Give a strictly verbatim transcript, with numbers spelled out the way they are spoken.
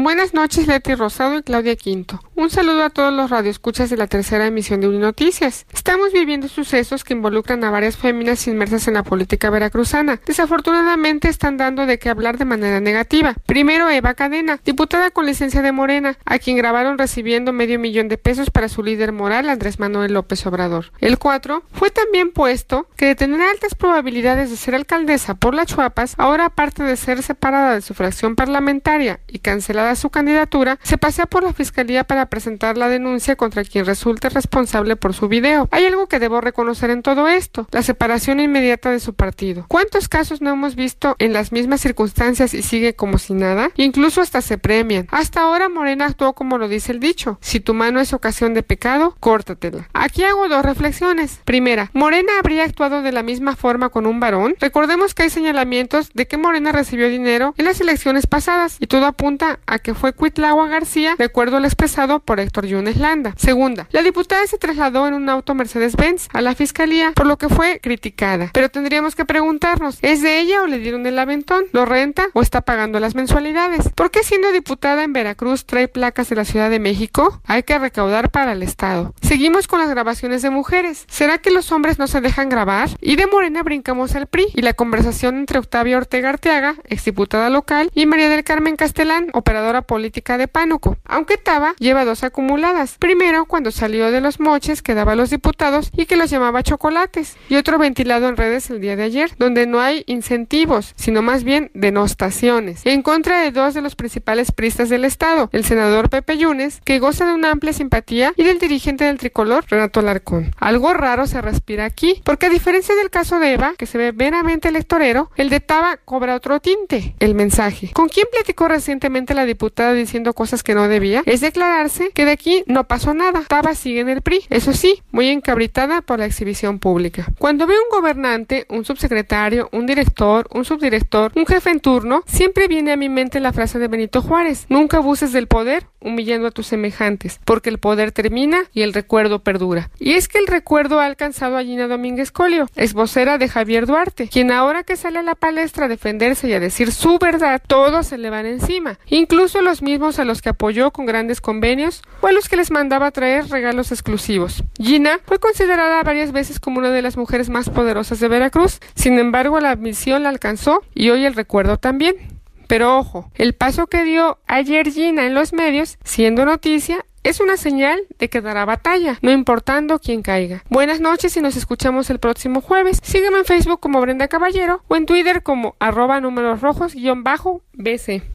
Buenas noches, Leti Rosado y Claudia Quinto. Un saludo a todos los radioescuchas de la tercera emisión de Uninoticias. Estamos viviendo sucesos que involucran a varias féminas inmersas en la política veracruzana. Desafortunadamente están dando de qué hablar de manera negativa. Primero, Eva Cadena, diputada con licencia de Morena, a quien grabaron recibiendo medio millón de pesos para su líder moral, Andrés Manuel López Obrador. El cuatro, fue también puesto que de tener altas probabilidades de ser alcaldesa por las Chuapas, ahora aparte de ser separada de su fracción parlamentaria y cancelada su candidatura, se pasea por la fiscalía para presentar la denuncia contra quien resulte responsable por su video. Hay algo que debo reconocer en todo esto: la separación inmediata de su partido. ¿Cuántos casos no hemos visto en las mismas circunstancias y sigue como si nada? Incluso hasta se premian. Hasta ahora Morena actuó como lo dice el dicho: si tu mano es ocasión de pecado, córtatela. Aquí hago dos reflexiones. Primera, ¿Morena habría actuado de la misma forma con un varón? Recordemos que hay señalamientos de que Morena recibió dinero en las elecciones pasadas y todo apunta a que fue Cuitlahua García, de acuerdo al expresado por Héctor Yunes Landa. Segunda, la diputada se trasladó en un auto Mercedes-Benz a la fiscalía, por lo que fue criticada. Pero tendríamos que preguntarnos, ¿es de ella o le dieron el aventón? ¿Lo renta o está pagando las mensualidades? ¿Por qué siendo diputada en Veracruz trae placas de la Ciudad de México? Hay que recaudar para el Estado. Seguimos con las grabaciones de mujeres. ¿Será que los hombres no se dejan grabar? Y de Morena brincamos al P R I y la conversación entre Octavia Ortega Arteaga, exdiputada local, y María del Carmen Castelán, operadora política de Pánuco. Aunque Taba lleva dos acumuladas. Primero, cuando salió de los moches que daba a los diputados y que los llamaba chocolates, y otro ventilado en redes el día de ayer, donde no hay incentivos, sino más bien denostaciones, en contra de dos de los principales priistas del Estado, el senador Pepe Yunes, que goza de una amplia simpatía, y del dirigente del tricolor, Renato Alarcón. Algo raro se respira aquí, porque a diferencia del caso de Eva, que se ve meramente electorero, el de Taba cobra otro tinte: el mensaje. ¿Con quién platicó recientemente la diputada diciendo cosas que no debía? Es declararse que de aquí no pasó nada. Taba sigue en el P R I, eso sí, muy encabritada por la exhibición pública. Cuando ve un gobernante, un subsecretario, un director, un subdirector, un jefe en turno, siempre viene a mi mente la frase de Benito Juárez: nunca abuses del poder humillando a tus semejantes, porque el poder termina y el recuerdo perdura. Y es que el recuerdo ha alcanzado a Gina Domínguez Colio, ex vocera de Javier Duarte, quien ahora que sale a la palestra a defenderse y a decir su verdad, todos se le van encima, incluso los mismos a los que apoyó con grandes convenios o a los que les mandaba traer regalos exclusivos. Gina fue considerada varias veces como una de las mujeres más poderosas de Veracruz, sin embargo la admisión la alcanzó y hoy el recuerdo también. Pero ojo, el paso que dio ayer Gina en los medios, siendo noticia, es una señal de que dará batalla, no importando quién caiga. Buenas noches y nos escuchamos el próximo jueves. Sígueme en Facebook como Brenda Caballero o en Twitter como arroba números rojos guión bajo B C.